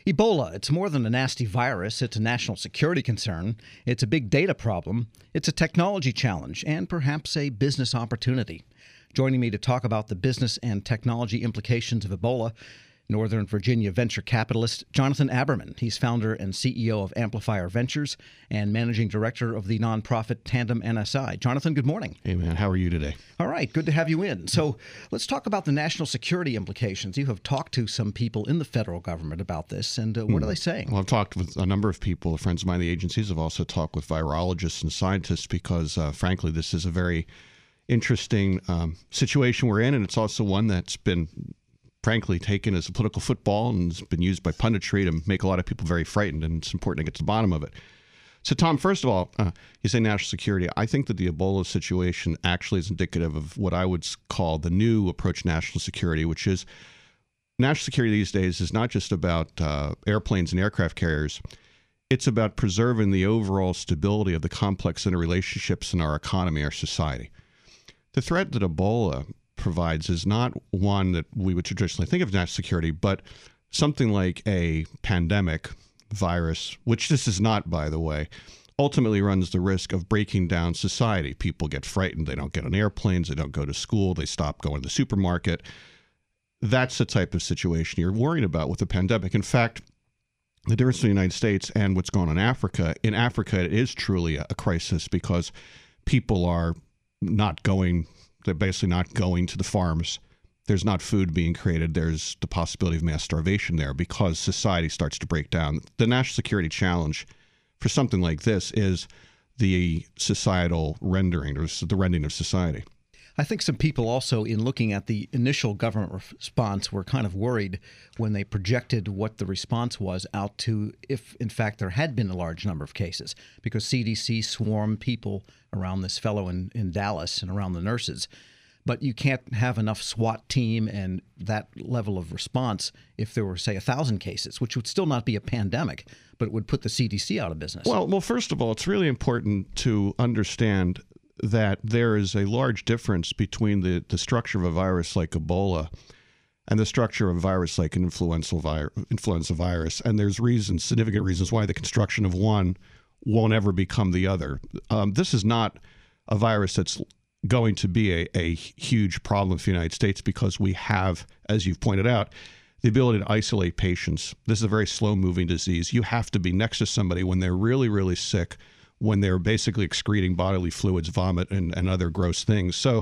Ebola, it's more than a nasty virus. It's a national security concern. It's a big data problem. It's a technology challenge and perhaps a business opportunity. Joining me to talk about the business and technology implications of Ebola, Northern Virginia venture capitalist Jonathan Aberman. He's founder and CEO of Amplifier Ventures and managing director of the nonprofit Tandem NSI. Jonathan, good morning. Hey, man. How are you today? All right. Good to have you in. So let's talk about the national security implications. You have talked to some people in the federal government about this, and what are they saying? Well, I've talked with a number of people, friends of mine in the agencies. I've also talked with virologists and scientists because, frankly, this is a very interesting situation we're in, and it's also one that's been frankly taken as a political football and has been used by punditry to make a lot of people very frightened, and it's important to get to the bottom of it. So, Tom, first of all, you say national security. I think that the Ebola situation actually is indicative of what I would call the new approach to national security, which is national security these days is not just about airplanes and aircraft carriers. It's about preserving the overall stability of the complex interrelationships in our economy, our society. The threat that Ebola provides is not one that we would traditionally think of as national security, but something like a pandemic virus, which this is not, by the way, ultimately runs the risk of breaking down society. People get frightened. They don't get on airplanes. They don't go to school. They stop going to the supermarket. That's the type of situation you're worried about with a pandemic. In fact, the difference between the United States and what's going on in Africa, it is truly a crisis because people are not going. They're basically not going to the farms. There's not food being created. There's the possibility of mass starvation there because society starts to break down. The national security challenge for something like this is the societal rendering, or the rending of society. I think some people also, in looking at the initial government response, were kind of worried when they projected what the response was out to if, in fact, there had been a large number of cases, because CDC swarmed people around this fellow in Dallas and around the nurses. But you can't have enough SWAT team and that level of response if there were, say, 1,000 cases, which would still not be a pandemic, but it would put the CDC out of business. Well, first of all, it's really important to understand that there is a large difference between the structure of a virus like Ebola and the structure of a virus like an influenza virus. And there's significant reasons why the construction of one won't ever become the other. This is not a virus that's going to be a huge problem for the United States because we have, as you've pointed out, the ability to isolate patients. This is a very slow-moving disease. You have to be next to somebody when they're really, really sick, when they're basically excreting bodily fluids, vomit, and other gross things. So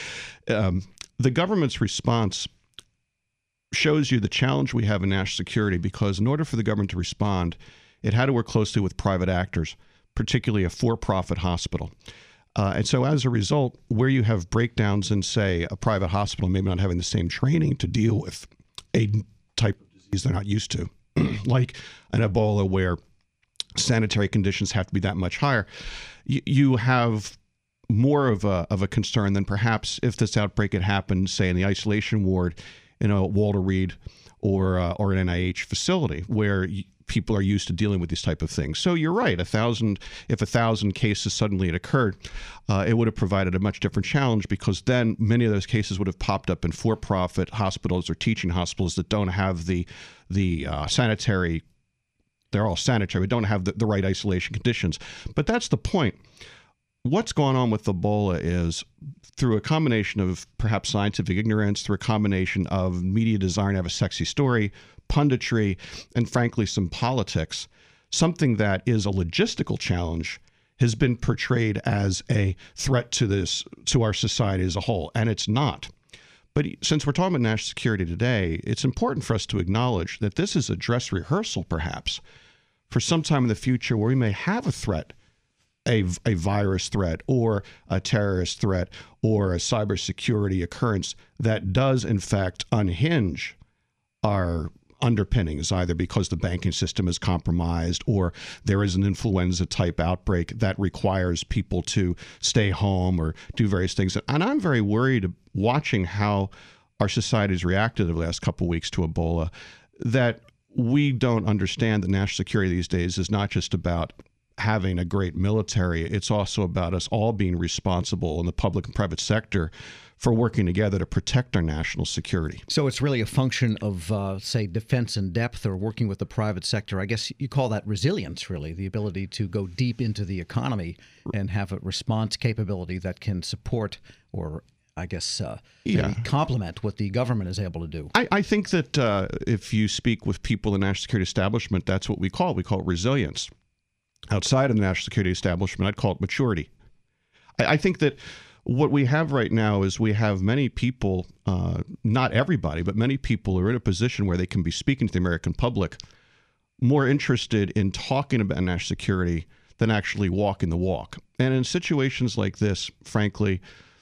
the government's response shows you the challenge we have in national security, because in order for the government to respond, it had to work closely with private actors, particularly a for-profit hospital. And so as a result, where you have breakdowns in, say, a private hospital, maybe not having the same training to deal with a type of disease they're not used to, like an Ebola where sanitary conditions have to be that much higher, you have more of a concern than perhaps if this outbreak had happened, say, in the isolation ward in a Walter Reed or an NIH facility where people are used to dealing with these type of things. So you're right. If 1,000 cases suddenly had occurred, it would have provided a much different challenge, because then many of those cases would have popped up in for-profit hospitals or teaching hospitals that don't have the sanitary. They're all sanitary, but don't have the right isolation conditions. But that's the point. What's going on with Ebola is, through a combination of perhaps scientific ignorance, through a combination of media desire to have a sexy story, punditry, and frankly some politics, something that is a logistical challenge has been portrayed as a threat to our society as a whole, and it's not. But since we're talking about national security today, it's important for us to acknowledge that this is a dress rehearsal, perhaps, for some time in the future where we may have a threat, a virus threat or a terrorist threat or a cybersecurity occurrence that does, in fact, unhinge our underpinnings, either because the banking system is compromised or there is an influenza-type outbreak that requires people to stay home or do various things. And I'm very worried watching how our society has reacted over the last couple of weeks to Ebola, that we don't understand that national security these days is not just about having a great military. It's also about us all being responsible in the public and private sector for working together to protect our national security. So it's really a function of, say, defense in depth or working with the private sector. I guess you call that resilience, really, the ability to go deep into the economy and have a response capability that can support or I guess, maybe complement what the government is able to do. I think that if you speak with people in the national security establishment, that's what we call it. We call it resilience. Outside of the national security establishment, I'd call it maturity. I think that what we have right now is we have many people, not everybody, but many people are in a position where they can be speaking to the American public more interested in talking about national security than actually walking the walk. And in situations like this, frankly,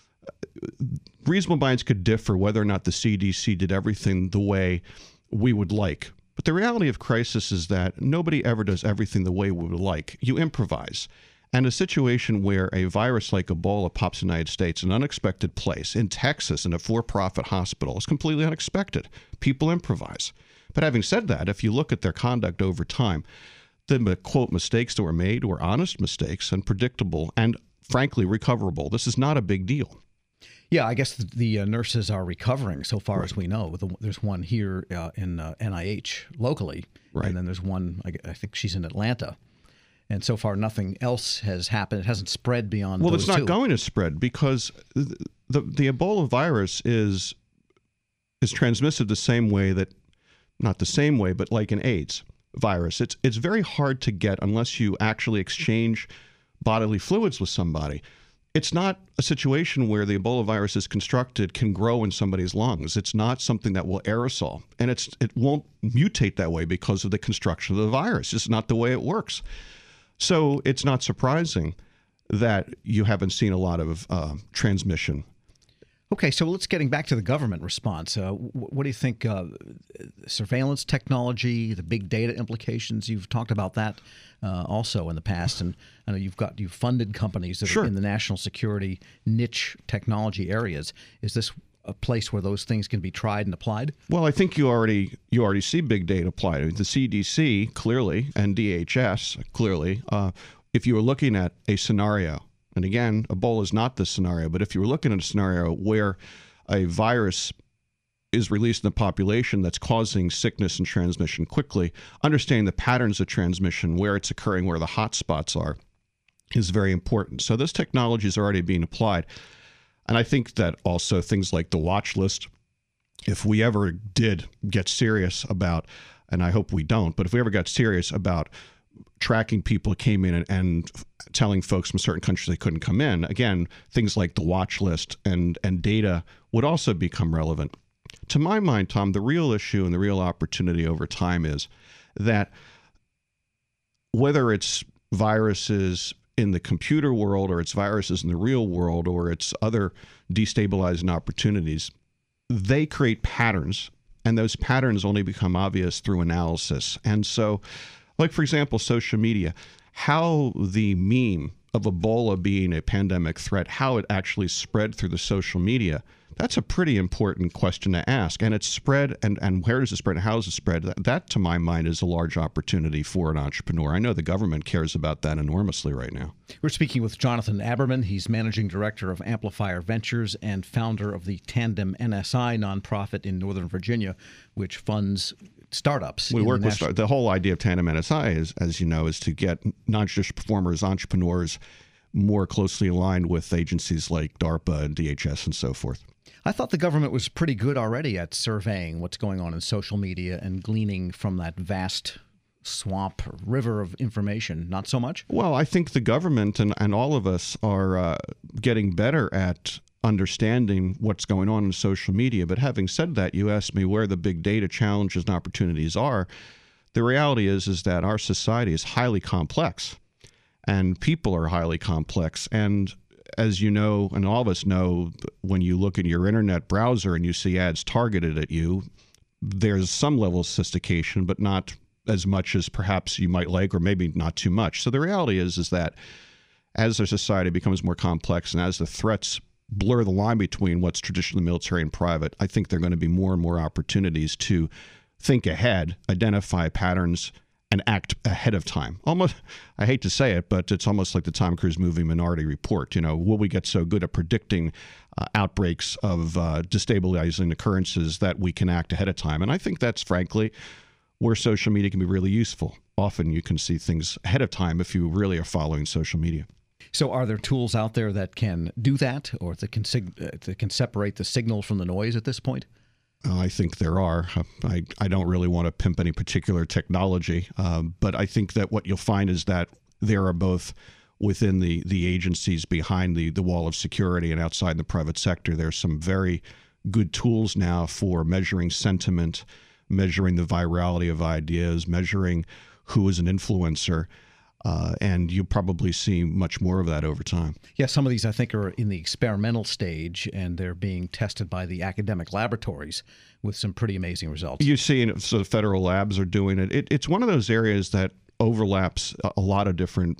reasonable minds could differ whether or not the CDC did everything the way we would like. But the reality of crisis is that nobody ever does everything the way we would like. You improvise. And a situation where a virus like Ebola pops in the United States, an unexpected place, in Texas, in a for-profit hospital, is completely unexpected. People improvise. But having said that, if you look at their conduct over time, the, quote, mistakes that were made were honest mistakes and predictable and, frankly, recoverable. This is not a big deal. Yeah, I guess the nurses are recovering so far as we know. There's one here in NIH locally, and then there's one, I think she's in Atlanta. And so far, nothing else has happened. It hasn't spread beyond those two. Well, it's not going to spread because the Ebola virus is transmissive the same way that, not the same way, but like an AIDS virus. It's very hard to get unless you actually exchange bodily fluids with somebody. It's not a situation where the Ebola virus is constructed can grow in somebody's lungs. It's not something that will aerosol, and it won't mutate that way because of the construction of the virus. It's not the way it works. So it's not surprising that you haven't seen a lot of transmission. Okay, so let's getting back to the government response. What do you think? Surveillance technology, the big data implications. You've talked about that also in the past, and I know you've funded companies that are in the national security niche technology areas. Is this a place where those things can be tried and applied? Well, I think you already see big data applied. The CDC clearly and DHS clearly. If you were looking at a scenario. And again, Ebola is not this scenario, but if you were looking at a scenario where a virus is released in the population that's causing sickness and transmission quickly, understanding the patterns of transmission, where it's occurring, where the hot spots are, is very important. So this technology is already being applied. And I think that also things like the watch list, if we ever did get serious about, and I hope we don't, but if we ever got serious about tracking people who came in and telling folks from certain countries they couldn't come in, again, things like the watch list and data would also become relevant. To my mind, Tom, the real issue and the real opportunity over time is that whether it's viruses in the computer world or it's viruses in the real world or it's other destabilizing opportunities, they create patterns, and those patterns only become obvious through analysis. And so, like, for example, social media, how the meme of Ebola being a pandemic threat, how it actually spread through the social media, that's a pretty important question to ask. And it's spread, and where does it spread, and how does it spread? That, to my mind, is a large opportunity for an entrepreneur. I know the government cares about that enormously right now. We're speaking with Jonathan Aberman. He's managing director of Amplifier Ventures and founder of the Tandem NSI nonprofit in Northern Virginia, which funds startups. We work with the whole idea of Tandem NSI is, as you know, is to get non-traditional performers, entrepreneurs, more closely aligned with agencies like DARPA and DHS and so forth. I thought the government was pretty good already at surveying what's going on in social media and gleaning from that vast swamp or river of information. Not so much? Well, I think the government and all of us are getting better at understanding what's going on in social media. But having said that, you asked me where the big data challenges and opportunities are. The reality is that our society is highly complex and people are highly complex. And as you know, and all of us know, when you look in your internet browser and you see ads targeted at you, there's some level of sophistication, but not as much as perhaps you might like, or maybe not too much. So the reality is that as our society becomes more complex and as the threats blur the line between what's traditionally military and private, I think there are going to be more and more opportunities to think ahead, identify patterns, and act ahead of time. Almost, I hate to say it, but it's almost like the Tom Cruise movie Minority Report. Will we get so good at predicting outbreaks of destabilizing occurrences that we can act ahead of time? And I think that's, frankly, where social media can be really useful. Often you can see things ahead of time if you really are following social media. So are there tools out there that can do that, or that can separate the signal from the noise at this point? I think there are. I don't really want to pimp any particular technology, but I think that what you'll find is that there are both within the agencies behind the wall of security and outside in the private sector, there's some very good tools now for measuring sentiment, measuring the virality of ideas, measuring who is an influencer. And you'll probably see much more of that over time. Yeah, some of these I think are in the experimental stage, and they're being tested by the academic laboratories with some pretty amazing results. You see, so the federal labs are doing it. It's one of those areas that overlaps a lot of different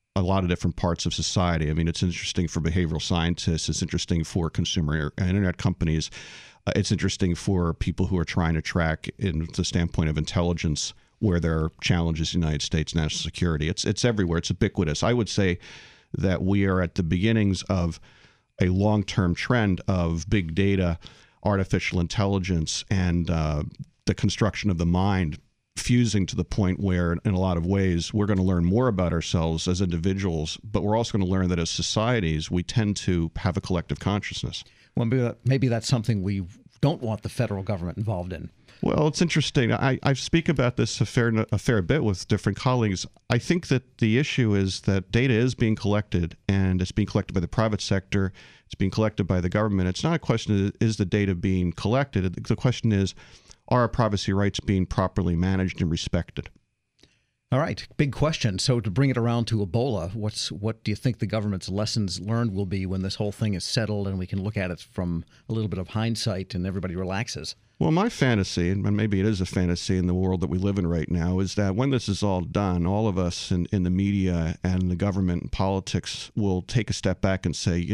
parts of society. I mean, it's interesting for behavioral scientists. It's interesting for consumer internet companies. It's interesting for people who are trying to track, in the standpoint of intelligence, where there are challenges in the United States national security. It's everywhere. It's ubiquitous. I would say that we are at the beginnings of a long-term trend of big data, artificial intelligence, and the construction of the mind fusing to the point where, in a lot of ways, we're going to learn more about ourselves as individuals, but we're also going to learn that as societies, we tend to have a collective consciousness. Well, maybe that's something we don't want the federal government involved in. Well, it's interesting. I speak about this a fair bit with different colleagues. I think that the issue is that data is being collected, and it's being collected by the private sector. It's being collected by the government. It's not a question of is the data being collected. The question is, are our privacy rights being properly managed and respected? All right, big question. So to bring it around to Ebola, what do you think the government's lessons learned will be when this whole thing is settled and we can look at it from a little bit of hindsight and everybody relaxes? Well, my fantasy, and maybe it is a fantasy in the world that we live in right now, is that when this is all done, all of us in the media and the government and politics will take a step back and say,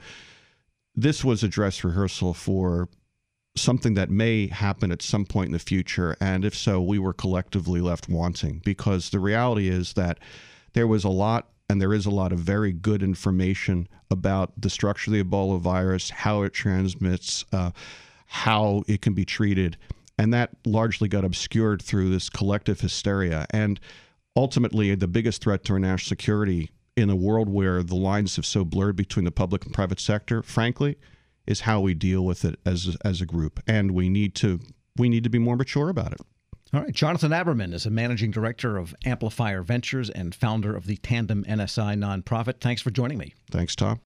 this was a dress rehearsal for something that may happen at some point in the future, and if so, we were collectively left wanting, because the reality is that there was a lot, and there is a lot of very good information about the structure of the Ebola virus, how it transmits, how it can be treated, and that largely got obscured through this collective hysteria. And ultimately, the biggest threat to our national security in a world where the lines have so blurred between the public and private sector, frankly, is how we deal with it as a group, and we need to be more mature about it. All right. Jonathan Aberman is a managing director of Amplifier Ventures and founder of the Tandem NSI nonprofit. Thanks for joining me. Thanks, Tom.